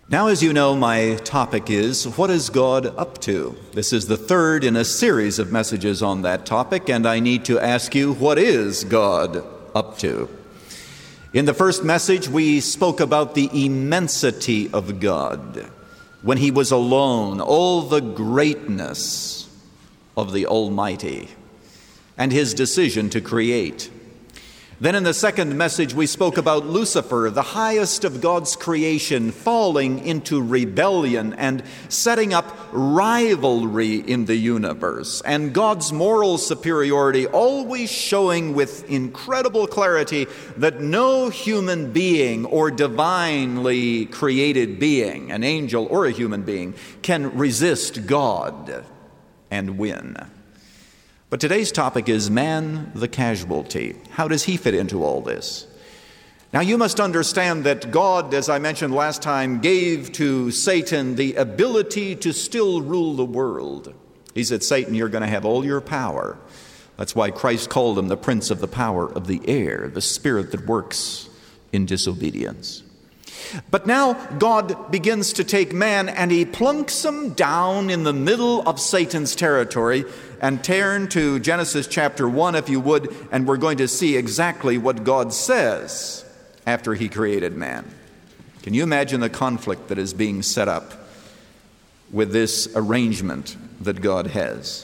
Now, as you know, my topic is, what is God up to? This is the third in a series of messages on that topic, and I need to ask you, what is God up to? In the first message, we spoke about the immensity of God. When He was alone, all the greatness of the Almighty, and His decision to create. Then in the second message, we spoke about Lucifer, the highest of God's creation, falling into rebellion and setting up rivalry in the universe, and God's moral superiority always showing with incredible clarity that no human being or divinely created being, an angel or a human being, can resist God and win. But today's topic is man the casualty. How does he fit into all this? Now you must understand that God, as I mentioned last time, gave to Satan the ability to still rule the world. He said, Satan, you're going to have all your power. That's why Christ called him the prince of the power of the air, the spirit that works in disobedience. But now God begins to take man and He plunks him down in the middle of Satan's territory. And turn to Genesis chapter 1, if you would, and we're going to see exactly what God says after He created man. Can you imagine the conflict that is being set up with this arrangement that God has?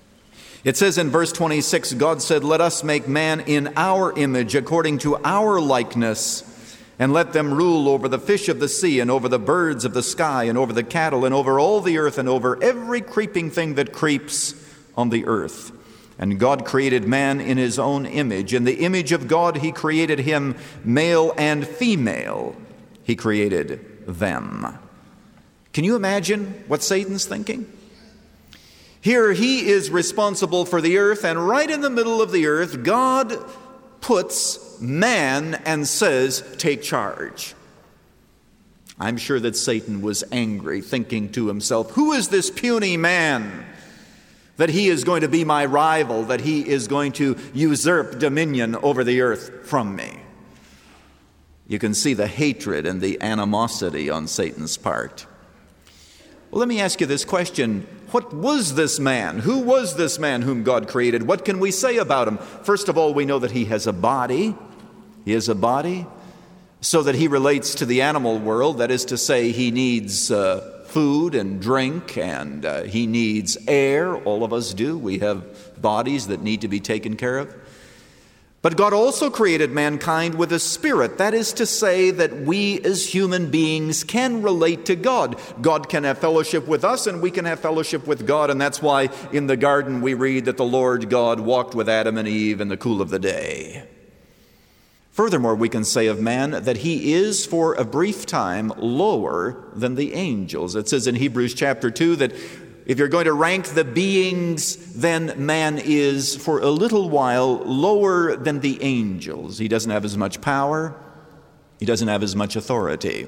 It says in verse 26, God said, "Let us make man in our image, according to our likeness, and let them rule over the fish of the sea, and over the birds of the sky, and over the cattle, and over all the earth, and over every creeping thing that creeps on the earth." And God created man in His own image. In the image of God He created him, male and female. He created them. Can you imagine what Satan's thinking? Here he is responsible for the earth, and right in the middle of the earth, God puts man and says, "Take charge." I'm sure that Satan was angry, thinking to himself, who is this puny man that he is going to be my rival, that he is going to usurp dominion over the earth from me? You can see the hatred and the animosity on Satan's part. Well, let me ask you this question. What was this man? Who was this man whom God created? What can we say about him? First of all, we know that he has a body. He has a body so that he relates to the animal world. That is to say, he needs food and drink, and he needs air. All of us do. We have bodies that need to be taken care of. But God also created mankind with a spirit. That is to say that we as human beings can relate to God. God can have fellowship with us, and we can have fellowship with God. And that's why in the garden we read that the Lord God walked with Adam and Eve in the cool of the day. Furthermore, we can say of man that he is for a brief time lower than the angels. It says in Hebrews chapter 2 that if you're going to rank the beings, then man is for a little while lower than the angels. He doesn't have as much power. He doesn't have as much authority.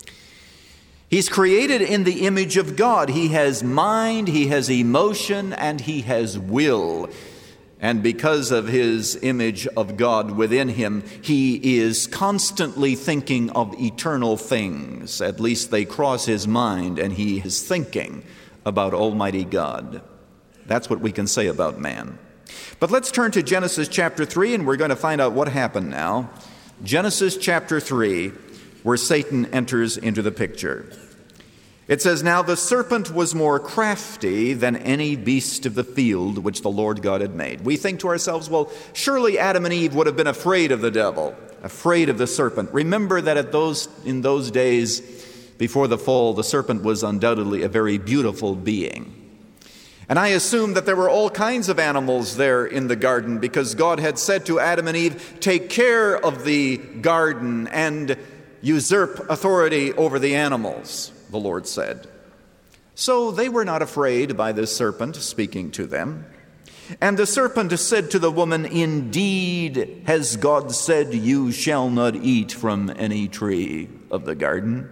He's created in the image of God. He has mind, he has emotion, and he has will. And because of his image of God within him, he is constantly thinking of eternal things. At least they cross his mind, and he is thinking about Almighty God. That's what we can say about man. But let's turn to Genesis chapter 3, and we're going to find out what happened now. Genesis chapter 3, where Satan enters into the picture. It says, "Now the serpent was more crafty than any beast of the field which the Lord God had made." We think to ourselves, well, surely Adam and Eve would have been afraid of the devil, afraid of the serpent. Remember that in those days before the fall, the serpent was undoubtedly a very beautiful being. And I assume that there were all kinds of animals there in the garden, because God had said to Adam and Eve, "Take care of the garden and usurp authority over the animals," the Lord said. So they were not afraid by the serpent speaking to them. And the serpent said to the woman, "Indeed, has God said, you shall not eat from any tree of the garden?"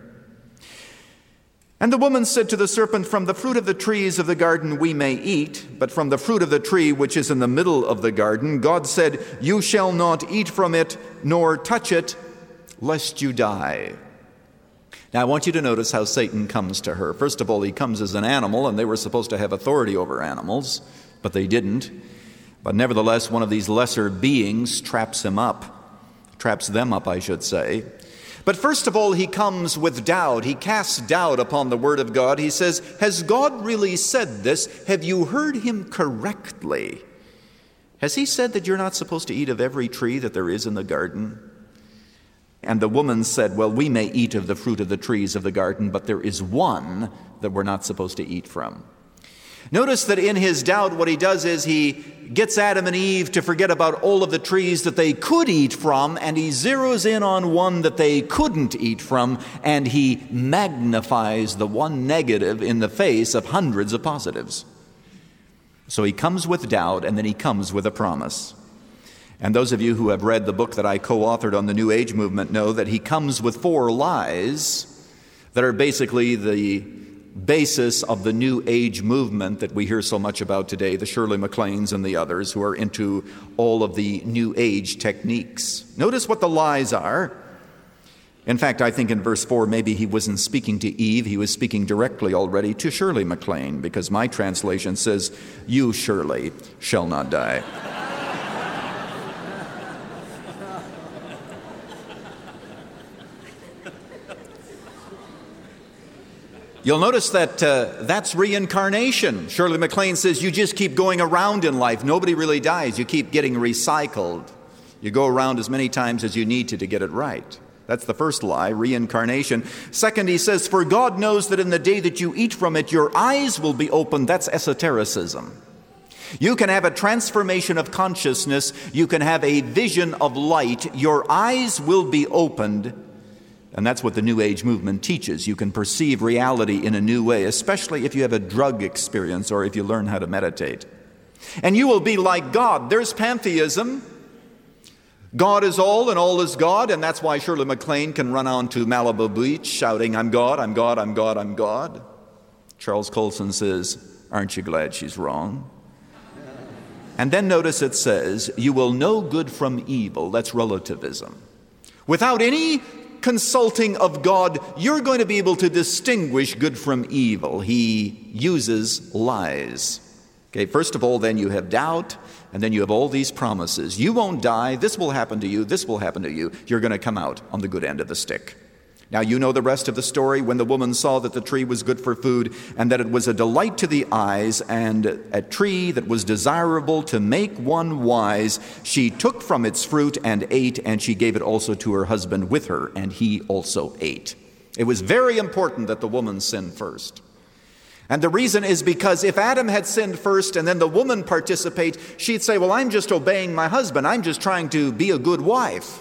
And the woman said to the serpent, "From the fruit of the trees of the garden we may eat, but from the fruit of the tree which is in the middle of the garden, God said, you shall not eat from it, nor touch it, lest you die." Now, I want you to notice how Satan comes to her. First of all, he comes as an animal, and they were supposed to have authority over animals, but they didn't. But nevertheless, one of these lesser beings traps them up, I should say. But first of all, he comes with doubt. He casts doubt upon the Word of God. He says, has God really said this? Have you heard him correctly? Has he said that you're not supposed to eat of every tree that there is in the garden? And the woman said, well, we may eat of the fruit of the trees of the garden, but there is one that we're not supposed to eat from. Notice that in his doubt, what he does is he gets Adam and Eve to forget about all of the trees that they could eat from, and he zeroes in on one that they couldn't eat from, and he magnifies the one negative in the face of hundreds of positives. So he comes with doubt, and then he comes with a promise. And those of you who have read the book that I co-authored on the New Age movement know that he comes with 4 lies that are basically the basis of the New Age movement that we hear so much about today, the Shirley MacLaines and the others who are into all of the New Age techniques. Notice what the lies are. In fact, I think in verse 4, maybe he wasn't speaking to Eve, he was speaking directly already to Shirley MacLaine, because my translation says, you, Shirley, shall not die. You'll notice that that's reincarnation. Shirley MacLaine says you just keep going around in life. Nobody really dies. You keep getting recycled. You go around as many times as you need to get it right. That's the first lie, reincarnation. Second, he says, for God knows that in the day that you eat from it, your eyes will be opened. That's esotericism. You can have a transformation of consciousness. You can have a vision of light. Your eyes will be opened. And that's what the New Age movement teaches. You can perceive reality in a new way, especially if you have a drug experience or if you learn how to meditate. And you will be like God. There's pantheism. God is all and all is God, and that's why Shirley MacLaine can run on to Malibu Beach shouting, I'm God, I'm God, I'm God, I'm God. Charles Colson says, aren't you glad she's wrong? And then notice it says, you will know good from evil. That's relativism. Without any consulting of God, you're going to be able to distinguish good from evil. He uses lies. Okay, first of all, then you have doubt, and then you have all these promises. You won't die. This will happen to you. This will happen to you. You're going to come out on the good end of the stick. Now, you know the rest of the story. When the woman saw that the tree was good for food and that it was a delight to the eyes and a tree that was desirable to make one wise, she took from its fruit and ate, and she gave it also to her husband with her, and he also ate. It was very important that the woman sin first. And the reason is because if Adam had sinned first and then the woman participate, she'd say, well, I'm just obeying my husband. I'm just trying to be a good wife.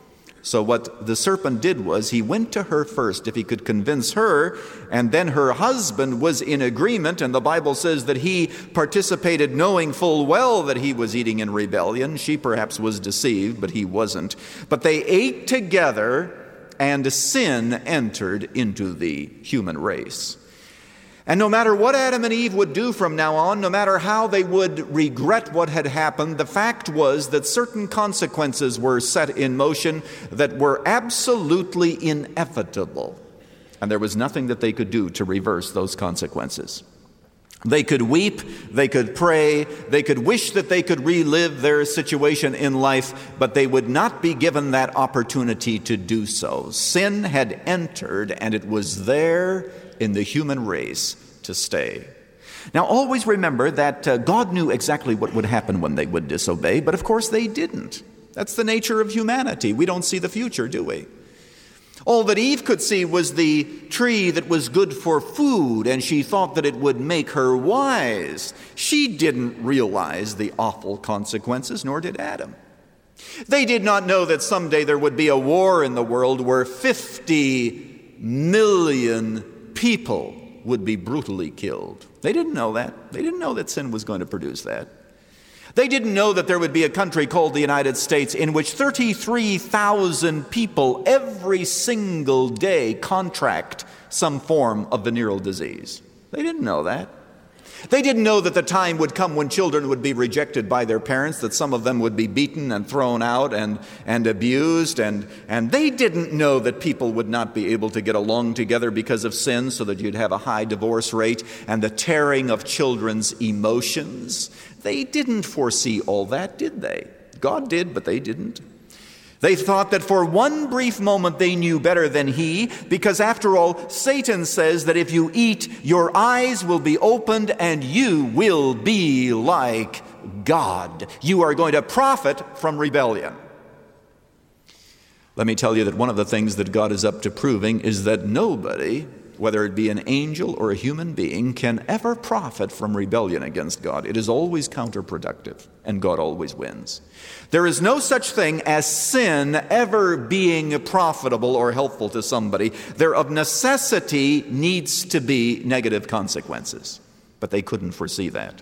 So what the serpent did was he went to her first if he could convince her, and then her husband was in agreement, and the Bible says that he participated knowing full well that he was eating in rebellion. She perhaps was deceived, but he wasn't. But they ate together, and sin entered into the human race. And no matter what Adam and Eve would do from now on, no matter how they would regret what had happened, the fact was that certain consequences were set in motion that were absolutely inevitable. And there was nothing that they could do to reverse those consequences. They could weep, they could pray, they could wish that they could relive their situation in life, but they would not be given that opportunity to do so. Sin had entered, and it was there in the human race to stay. Now, always remember that God knew exactly what would happen when they would disobey, but of course they didn't. That's the nature of humanity. We don't see the future, do we? All that Eve could see was the tree that was good for food, and she thought that it would make her wise. She didn't realize the awful consequences, nor did Adam. They did not know that someday there would be a war in the world where 50 million people would be brutally killed. They didn't know that. They didn't know that sin was going to produce that. They didn't know that there would be a country called the United States in which 33,000 people every single day contract some form of venereal disease. They didn't know that. They didn't know that the time would come when children would be rejected by their parents, that some of them would be beaten and thrown out and abused, and they didn't know that people would not be able to get along together because of sin, so that you'd have a high divorce rate and the tearing of children's emotions. They didn't foresee all that, did they? God did, but they didn't. They thought that for one brief moment they knew better than he, because after all, Satan says that if you eat, your eyes will be opened and you will be like God. You are going to profit from rebellion. Let me tell you that one of the things that God is up to proving is that nobody, whether it be an angel or a human being, can ever profit from rebellion against God. It is always counterproductive, and God always wins. There is no such thing as sin ever being profitable or helpful to somebody. There of necessity needs to be negative consequences, but they couldn't foresee that.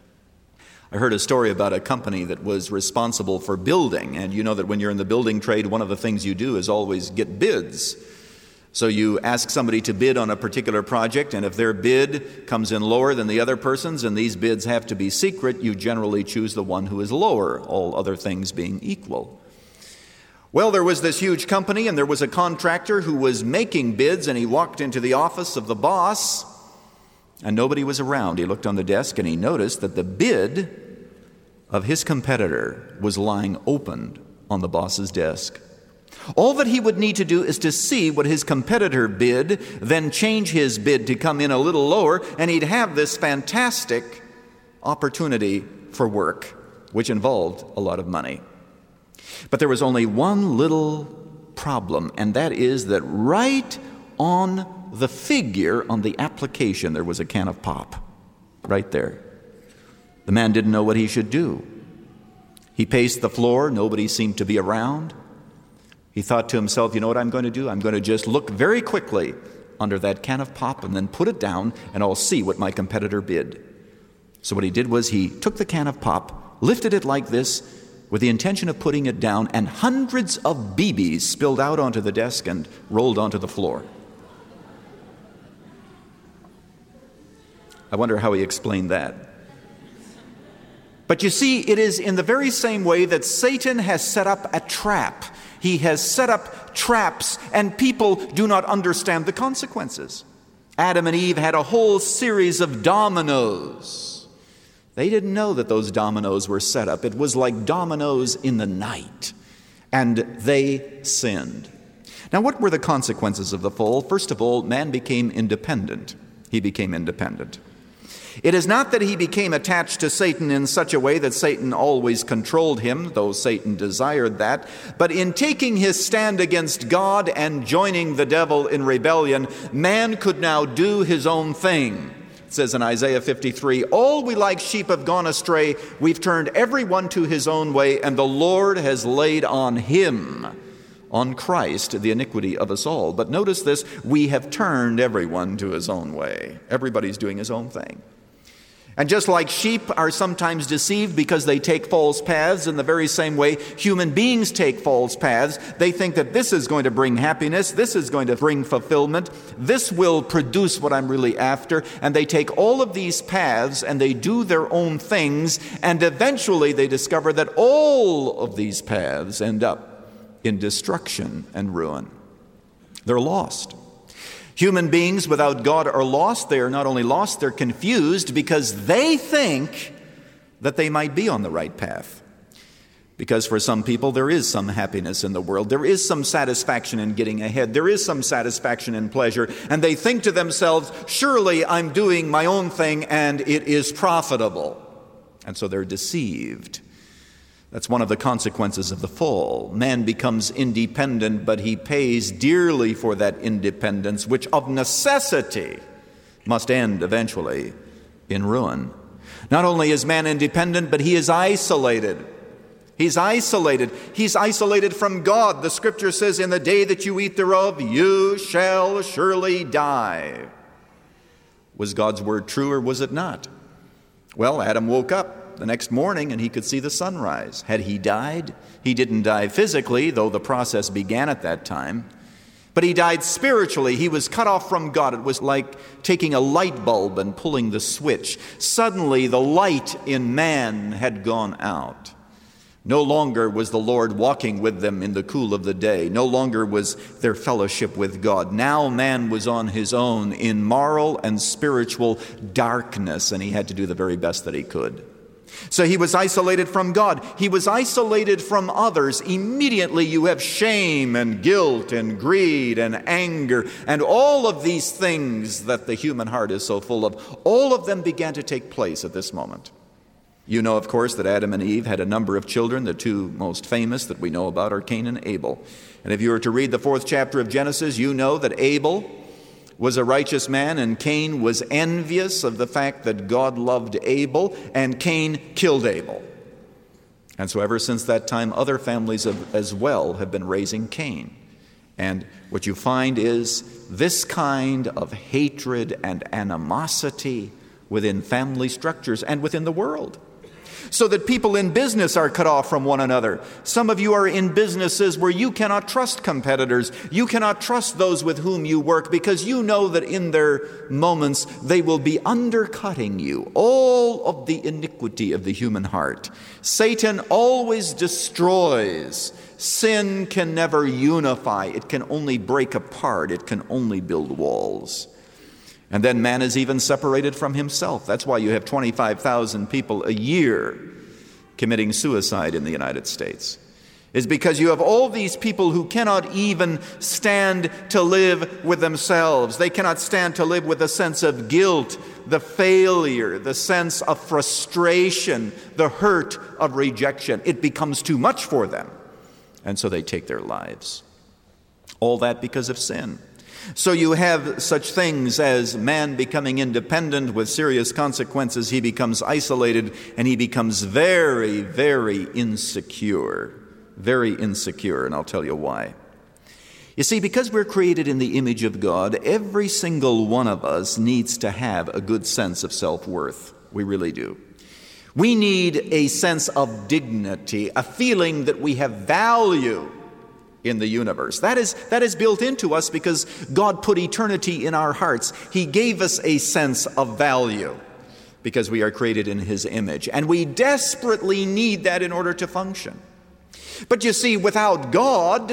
I heard a story about a company that was responsible for building, and you know that when you're in the building trade, one of the things you do is always get bids. So you ask somebody to bid on a particular project, and if their bid comes in lower than the other person's, and these bids have to be secret, you generally choose the one who is lower, all other things being equal. Well, there was this huge company, and there was a contractor who was making bids, and he walked into the office of the boss, and nobody was around. He looked on the desk, and he noticed that the bid of his competitor was lying opened on the boss's desk. All that he would need to do is to see what his competitor bid, then change his bid to come in a little lower, and he'd have this fantastic opportunity for work, which involved a lot of money. But there was only one little problem, and that is that right on the figure on the application, there was a can of pop, right there. The man didn't know what he should do. He paced the floor. Nobody seemed to be around. He thought to himself, you know what I'm going to do? I'm going to just look very quickly under that can of pop and then put it down, and I'll see what my competitor bid. So what he did was he took the can of pop, lifted it like this with the intention of putting it down, and hundreds of BBs spilled out onto the desk and rolled onto the floor. I wonder how he explained that. But you see, it is in the very same way that Satan has set up a trap. He has set up traps, and people do not understand the consequences. Adam and Eve had a whole series of dominoes. They didn't know that those dominoes were set up. It was like dominoes in the night, and they sinned. Now, what were the consequences of the fall? First of all, man became independent. He became independent. It is not that he became attached to Satan in such a way that Satan always controlled him, though Satan desired that, but in taking his stand against God and joining the devil in rebellion, man could now do his own thing. It says in Isaiah 53, all we like sheep have gone astray, we've turned everyone to his own way, and the Lord has laid on him, on Christ, the iniquity of us all. But notice this, we have turned everyone to his own way. Everybody's doing his own thing. And just like sheep are sometimes deceived because they take false paths, in the very same way human beings take false paths. They think that this is going to bring happiness, this is going to bring fulfillment, this will produce what I'm really after. And they take all of these paths and they do their own things, and eventually they discover that all of these paths end up in destruction and ruin. They're lost. Human beings without God are lost. They are not only lost, they're confused because they think that they might be on the right path. Because for some people, there is some happiness in the world. There is some satisfaction in getting ahead. There is some satisfaction in pleasure. And they think to themselves, surely I'm doing my own thing and it is profitable. And so they're deceived. That's one of the consequences of the fall. Man becomes independent, but he pays dearly for that independence, which of necessity must end eventually in ruin. Not only is man independent, but he is isolated. He's isolated. He's isolated from God. The scripture says, in the day that you eat thereof, you shall surely die. Was God's word true or was it not? Well, Adam woke up the next morning and he could see the sunrise. Had he died? He didn't die physically, though the process began at that time. But he died spiritually. He was cut off from God. It was like taking a light bulb and pulling the switch. Suddenly, the light in man had gone out. No longer was the Lord walking with them in the cool of the day. No longer was their fellowship with God. Now man was on his own in moral and spiritual darkness, and he had to do the very best that he could. So he was isolated from God. He was isolated from others. Immediately you have shame and guilt and greed and anger and all of these things that the human heart is so full of. All of them began to take place at this moment. You know, of course, that Adam and Eve had a number of children. The two most famous that we know about are Cain and Abel. And if you were to read the 4th chapter of Genesis, you know that Abel was a righteous man, and Cain was envious of the fact that God loved Abel, and Cain killed Abel. And so ever since that time, other families as well have been raising Cain. And what you find is this kind of hatred and animosity within family structures and within the world. So that people in business are cut off from one another. Some of you are in businesses where you cannot trust competitors. You cannot trust those with whom you work because you know that in their moments they will be undercutting you. All of the iniquity of the human heart. Satan always destroys. Sin can never unify. It can only break apart. It can only build walls. And then man is even separated from himself. That's why you have 25,000 people a year committing suicide in the United States. It's because you have all these people who cannot even stand to live with themselves. They cannot stand to live with the sense of guilt, the failure, the sense of frustration, the hurt of rejection. It becomes too much for them. And so they take their lives. All that because of sin. So you have such things as man becoming independent with serious consequences. He becomes isolated and he becomes very, very insecure. Very insecure, and I'll tell you why. You see, because we're created in the image of God, every single one of us needs to have a good sense of self-worth. We really do. We need a sense of dignity, a feeling that we have value in the universe. That is built into us because God put eternity in our hearts. He gave us a sense of value because we are created in His image. And we desperately need that in order to function. But you see, without God,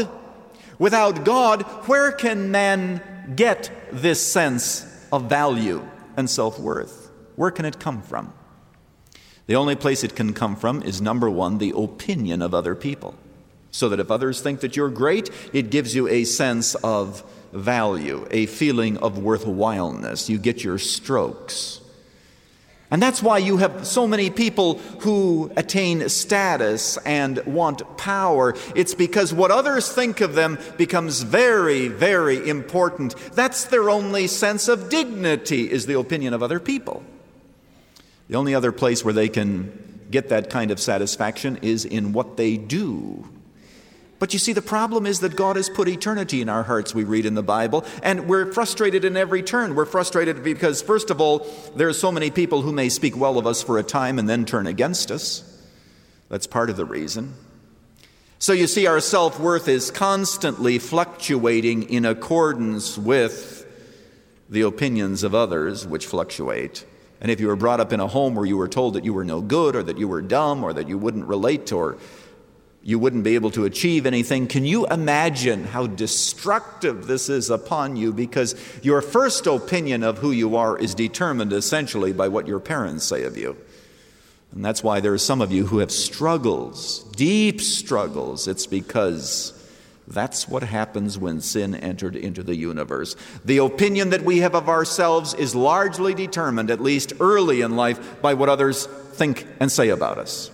where can man get this sense of value and self-worth? Where can it come from? The only place it can come from is, number one, the opinion of other people. So that if others think that you're great, it gives you a sense of value, a feeling of worthwhileness. You get your strokes. And that's why you have so many people who attain status and want power. It's because what others think of them becomes very, very important. That's their only sense of dignity, is the opinion of other people. The only other place where they can get that kind of satisfaction is in what they do. But you see, the problem is that God has put eternity in our hearts, we read in the Bible, and we're frustrated in every turn. We're frustrated because, first of all, there are so many people who may speak well of us for a time and then turn against us. That's part of the reason. So you see, our self-worth is constantly fluctuating in accordance with the opinions of others, which fluctuate. And if you were brought up in a home where you were told that you were no good, or that you were dumb, or that you wouldn't relate, or you wouldn't be able to achieve anything, can you imagine how destructive this is upon you? Because your first opinion of who you are is determined essentially by what your parents say of you. And that's why there are some of you who have struggles, deep struggles. It's because that's what happens when sin entered into the universe. The opinion that we have of ourselves is largely determined, at least early in life, by what others think and say about us.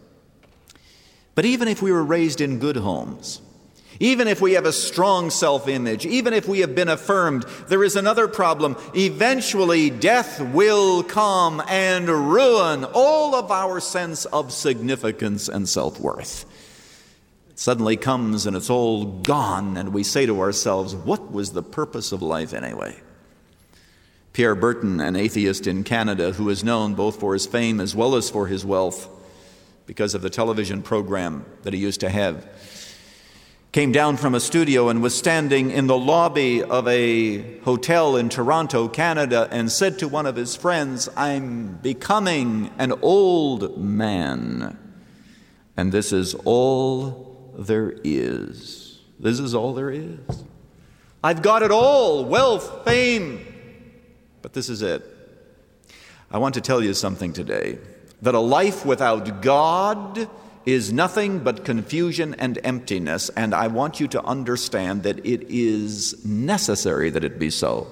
But even if we were raised in good homes, even if we have a strong self-image, even if we have been affirmed, there is another problem. Eventually, death will come and ruin all of our sense of significance and self-worth. It suddenly comes and it's all gone, and we say to ourselves, what was the purpose of life anyway? Pierre Berton, an atheist in Canada who is known both for his fame as well as for his wealth, because of the television program that he used to have, came down from a studio and was standing in the lobby of a hotel in Toronto, Canada, and said to one of his friends, "I'm becoming an old man, and this is all there is. This is all there is. I've got it all, wealth, fame, but this is it." I want to tell you something today, that a life without God is nothing but confusion and emptiness, and I want you to understand that it is necessary that it be so.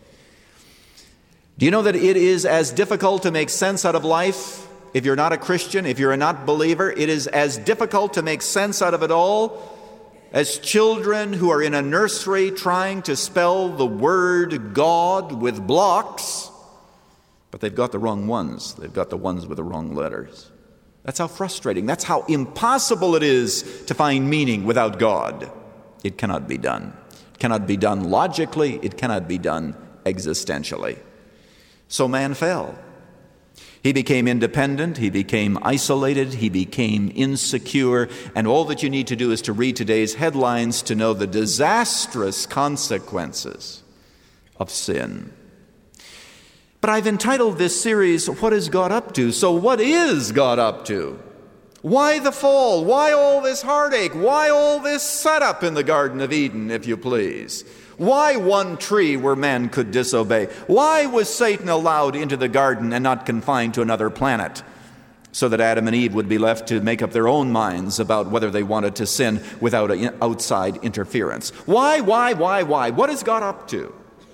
Do you know that it is as difficult to make sense out of life if you're not a Christian, if you're a not believer? It is as difficult to make sense out of it all as children who are in a nursery trying to spell the word God with blocks, but they've got the wrong ones. They've got the ones with the wrong letters. That's how frustrating, that's how impossible it is to find meaning without God. It cannot be done. It cannot be done logically. It cannot be done existentially. So man fell. He became independent. He became isolated. He became insecure. And all that you need to do is to read today's headlines to know the disastrous consequences of sin. But I've entitled this series, "What is God up to?" So what is God up to? Why the fall? Why all this heartache? Why all this setup in the Garden of Eden, if you please? Why one tree where man could disobey? Why was Satan allowed into the garden and not confined to another planet? So that Adam and Eve would be left to make up their own minds about whether they wanted to sin without outside interference. Why? What is God up to?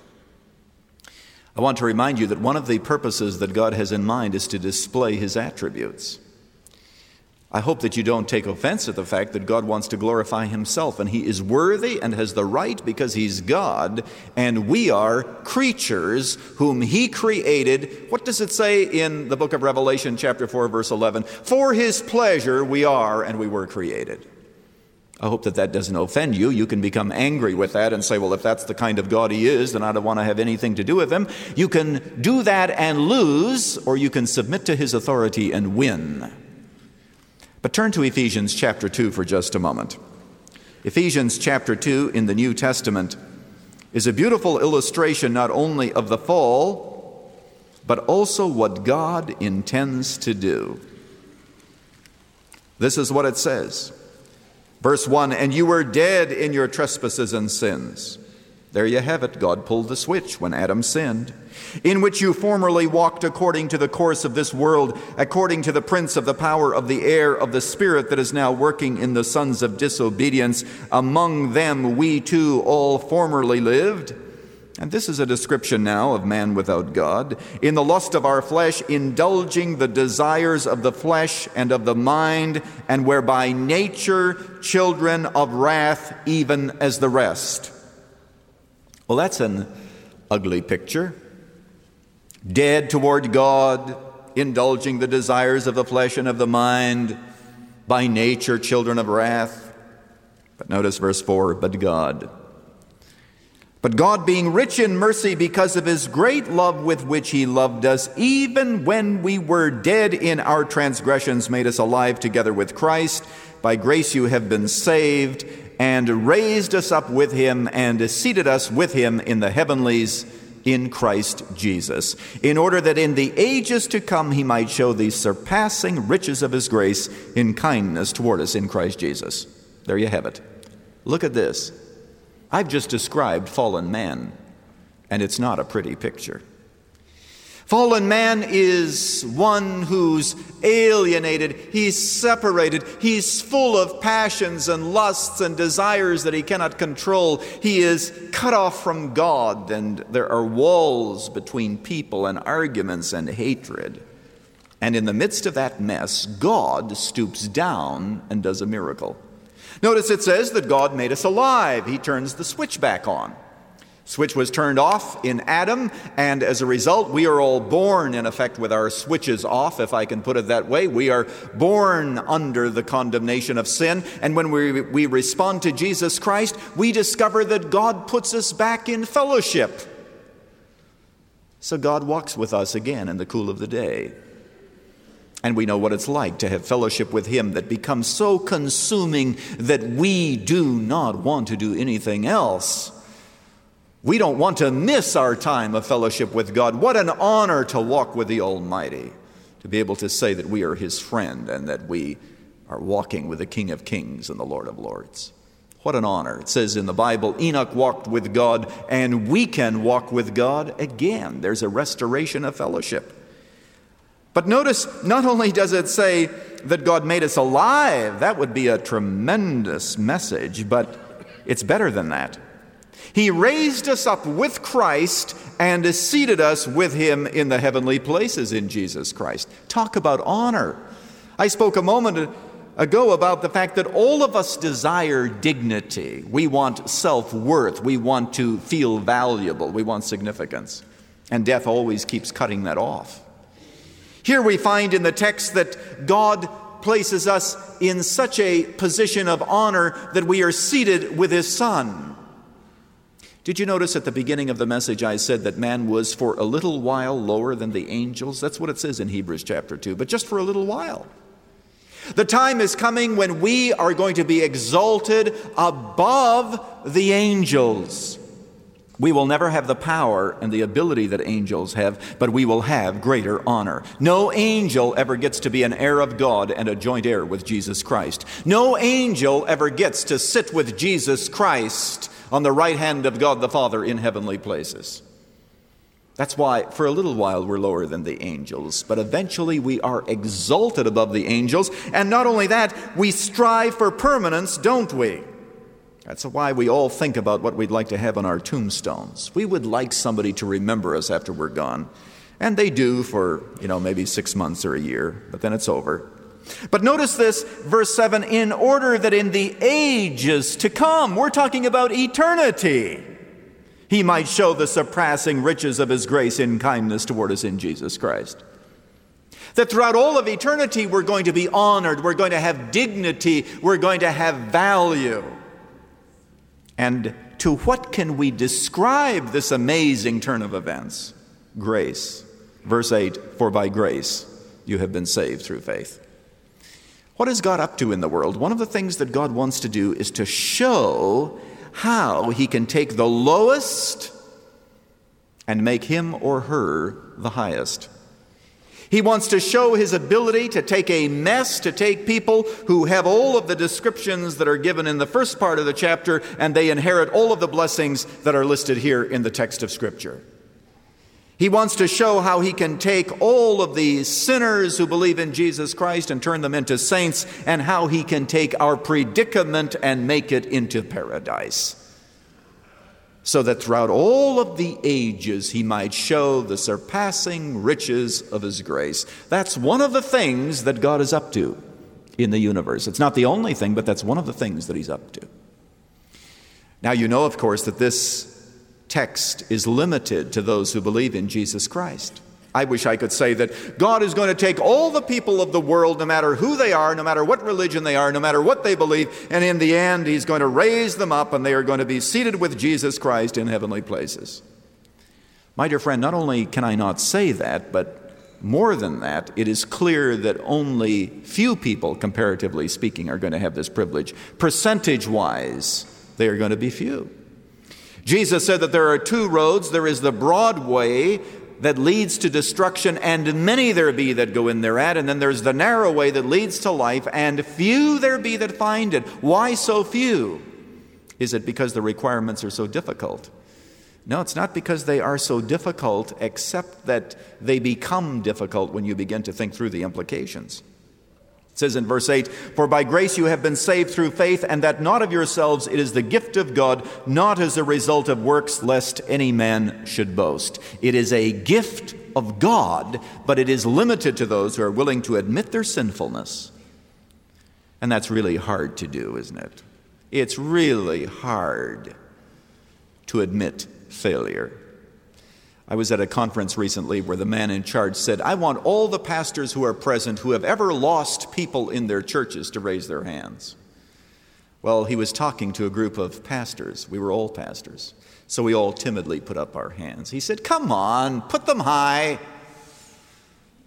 I want to remind you that one of the purposes that God has in mind is to display his attributes. I hope that you don't take offense at the fact that God wants to glorify himself, and he is worthy and has the right because he's God, and we are creatures whom he created. What does it say in the book of Revelation, chapter 4, verse 11? For his pleasure we are and we were created. I hope that that doesn't offend you. You can become angry with that and say, well, if that's the kind of God he is, then I don't want to have anything to do with him. You can do that and lose, or you can submit to his authority and win. But turn to Ephesians chapter 2 for just a moment. Ephesians chapter 2 in the New Testament is a beautiful illustration not only of the fall, but also what God intends to do. This is what it says. Verse 1, "And you were dead in your trespasses and sins." There you have it. God pulled the switch when Adam sinned. "In which you formerly walked according to the course of this world, according to the prince of the power of the air, of the spirit that is now working in the sons of disobedience. Among them we too all formerly lived." And this is a description now of man without God. "In the lust of our flesh, indulging the desires of the flesh and of the mind, and were by nature children of wrath, even as the rest." Well, that's an ugly picture. Dead toward God, indulging the desires of the flesh and of the mind, by nature children of wrath. But notice verse 4, "But God. But God, being rich in mercy because of his great love with which he loved us, even when we were dead in our transgressions, made us alive together with Christ. By grace you have been saved, and raised us up with him, and seated us with him in the heavenlies in Christ Jesus, in order that in the ages to come he might show the surpassing riches of his grace in kindness toward us in Christ Jesus." There you have it. Look at this. I've just described fallen man, and it's not a pretty picture. Fallen man is one who's alienated, he's separated, he's full of passions and lusts and desires that he cannot control. He is cut off from God, and there are walls between people and arguments and hatred. And in the midst of that mess, God stoops down and does a miracle. Notice it says that God made us alive. He turns the switch back on. Switch was turned off in Adam, and as a result, we are all born, in effect, with our switches off, if I can put it that way. We are born under the condemnation of sin, and when we respond to Jesus Christ, we discover that God puts us back in fellowship. So God walks with us again in the cool of the day. And we know what it's like to have fellowship with Him that becomes so consuming that we do not want to do anything else. We don't want to miss our time of fellowship with God. What an honor to walk with the Almighty, to be able to say that we are His friend and that we are walking with the King of Kings and the Lord of Lords. What an honor. It says in the Bible, Enoch walked with God, and we can walk with God again. There's a restoration of fellowship. But notice, not only does it say that God made us alive, that would be a tremendous message, but it's better than that. He raised us up with Christ and seated us with Him in the heavenly places in Jesus Christ. Talk about honor. I spoke a moment ago about the fact that all of us desire dignity. We want self-worth. We want to feel valuable. We want significance. And death always keeps cutting that off. Here we find in the text that God places us in such a position of honor that we are seated with His Son. Did you notice at the beginning of the message I said that man was for a little while lower than the angels? That's what it says in Hebrews chapter 2, but just for a little while. The time is coming when we are going to be exalted above the angels. We will never have the power and the ability that angels have, but we will have greater honor. No angel ever gets to be an heir of God and a joint heir with Jesus Christ. No angel ever gets to sit with Jesus Christ on the right hand of God the Father in heavenly places. That's why for a little while we're lower than the angels, but eventually we are exalted above the angels. And not only that, we strive for permanence, don't we? That's why we all think about what we'd like to have on our tombstones. We would like somebody to remember us after we're gone. And they do for, maybe 6 months or a year, but then it's over. But notice this, verse 7, in order that in the ages to come, we're talking about eternity, He might show the surpassing riches of His grace in kindness toward us in Jesus Christ. That throughout all of eternity, we're going to be honored, we're going to have dignity, we're going to have value. And to what can we describe this amazing turn of events? Grace. Verse 8, for by grace you have been saved through faith. What is God up to in the world? One of the things that God wants to do is to show how He can take the lowest and make him or her the highest. He wants to show His ability to take a mess, to take people who have all of the descriptions that are given in the first part of the chapter, and they inherit all of the blessings that are listed here in the text of Scripture. He wants to show how He can take all of these sinners who believe in Jesus Christ and turn them into saints, and how He can take our predicament and make it into paradise. So that throughout all of the ages He might show the surpassing riches of His grace. That's one of the things that God is up to in the universe. It's not the only thing, but that's one of the things that He's up to. Now you know, of course, that this text is limited to those who believe in Jesus Christ. I wish I could say that God is going to take all the people of the world, no matter who they are, no matter what religion they are, no matter what they believe, and in the end He's going to raise them up and they are going to be seated with Jesus Christ in heavenly places. My dear friend, not only can I not say that, but more than that, it is clear that only few people, comparatively speaking, are going to have this privilege. Percentage-wise, they are going to be few. Jesus said that there are two roads. There is the broad way that leads to destruction, and many there be that go in thereat. And then there's the narrow way that leads to life, and few there be that find it. Why so few? Is it because the requirements are so difficult? No, it's not because they are so difficult, except that they become difficult when you begin to think through the implications. It says in verse 8, for by grace you have been saved through faith, and that not of yourselves, it is the gift of God, not as a result of works, lest any man should boast. It is a gift of God, but it is limited to those who are willing to admit their sinfulness. And that's really hard to do, isn't it? It's really hard to admit failure. I was at a conference recently where the man in charge said, I want all the pastors who are present who have ever lost people in their churches to raise their hands. Well, he was talking to a group of pastors. We were all pastors. So we all timidly put up our hands. He said, come on, put them high.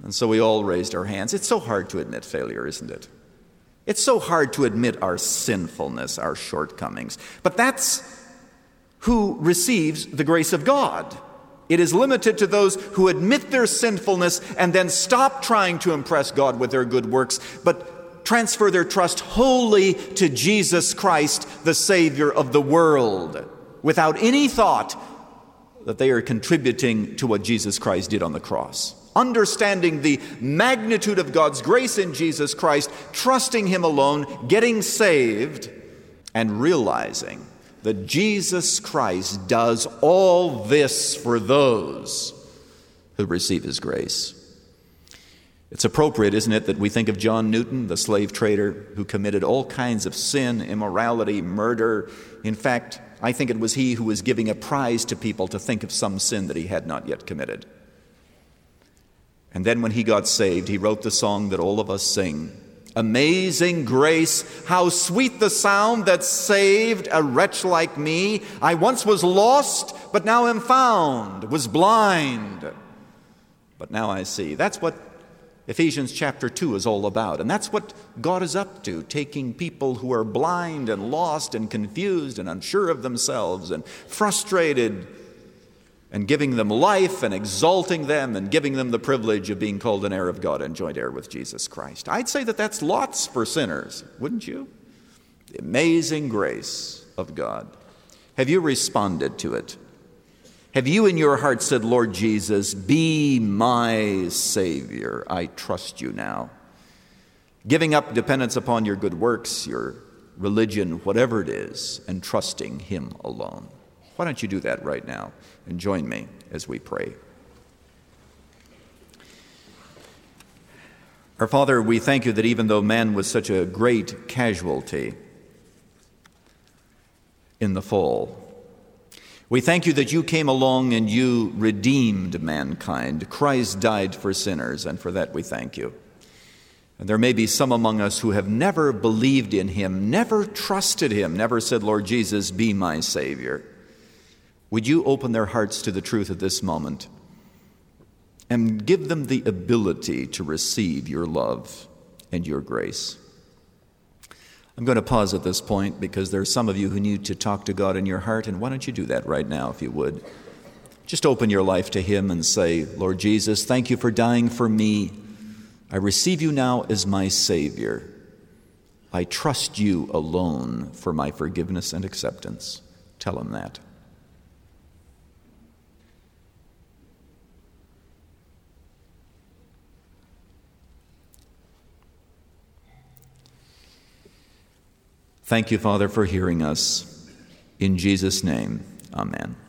And so we all raised our hands. It's so hard to admit failure, isn't it? It's so hard to admit our sinfulness, our shortcomings. But that's who receives the grace of God. It is limited to those who admit their sinfulness and then stop trying to impress God with their good works, but transfer their trust wholly to Jesus Christ, the Savior of the world, without any thought that they are contributing to what Jesus Christ did on the cross. Understanding the magnitude of God's grace in Jesus Christ, trusting Him alone, getting saved, and realizing that Jesus Christ does all this for those who receive His grace. It's appropriate, isn't it, that we think of John Newton, the slave trader who committed all kinds of sin, immorality, murder. In fact, I think it was he who was giving a prize to people to think of some sin that he had not yet committed. And then when he got saved, he wrote the song that all of us sing. Amazing grace, how sweet the sound that saved a wretch like me. I once was lost, but now am found, was blind, but now I see. That's what Ephesians chapter 2 is all about. And that's what God is up to, taking people who are blind and lost and confused and unsure of themselves and frustrated, and giving them life and exalting them and giving them the privilege of being called an heir of God and joint heir with Jesus Christ. I'd say that that's lots for sinners, wouldn't you? The amazing grace of God. Have you responded to it? Have you in your heart said, Lord Jesus, be my Savior. I trust you now. Giving up dependence upon your good works, your religion, whatever it is, and trusting Him alone. Why don't you do that right now and join me as we pray. Our Father, we thank you that even though man was such a great casualty in the fall, we thank you that you came along and you redeemed mankind. Christ died for sinners, and for that we thank you. And there may be some among us who have never believed in Him, never trusted Him, never said, Lord Jesus, be my Savior. Would you open their hearts to the truth at this moment and give them the ability to receive your love and your grace? I'm going to pause at this point because there are some of you who need to talk to God in your heart, and why don't you do that right now if you would? Just open your life to Him and say, Lord Jesus, thank you for dying for me. I receive you now as my Savior. I trust you alone for my forgiveness and acceptance. Tell Him that. Thank you, Father, for hearing us. In Jesus' name, amen.